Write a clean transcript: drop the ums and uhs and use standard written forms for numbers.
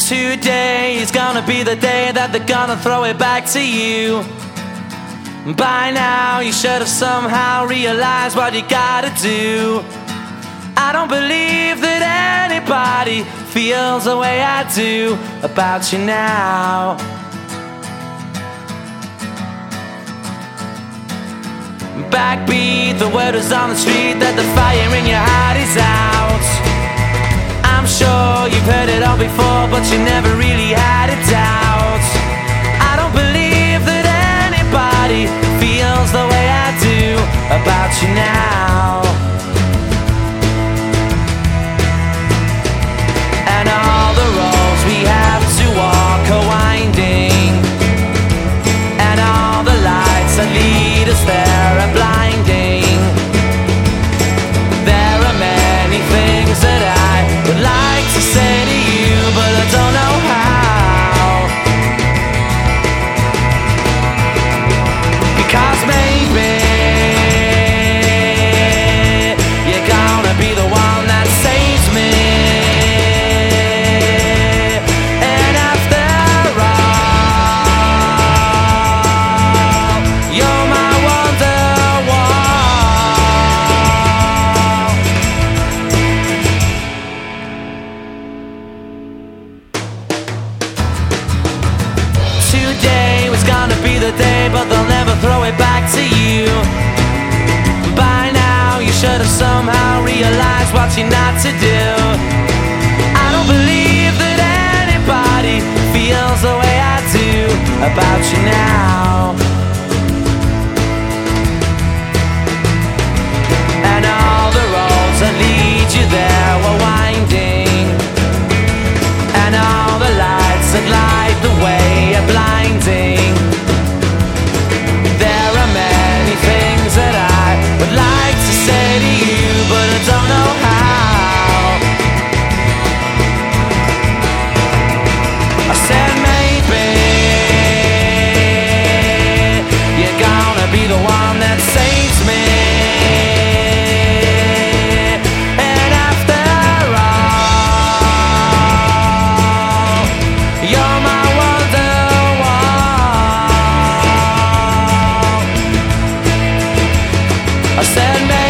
Today is gonna be the day that they're gonna throw it back to you. By now you should have somehow realized what you gotta do. I don't believe that anybody feels the way I do about you now. Backbeat, the word is on the street that the fire in your heart is out. I'm sure you've heard it all before, but you never really had a doubt. I don't believe that anybody feels the way I do about you now. And all the roads we have to walk are winding, and all the lights that lead us there are blinding. There are many things that I would like to say to you, but I don't know how. Because maybe you're gonna be the one that saves me. And after all, you're my Wonderwall. Today was gonna be the day, but they'll never throw it back to you. By now you should have somehow realized what you're not to do. I don't believe that anybody feels the way I do about you now. And all the roads that lead you there were winding, and all the lights that light the way are blinding. There are many things that I would like to say to you, but I don't know how. I said maybe you're gonna be the one that saves me. And after all, you're my Wonderwall. I said maybe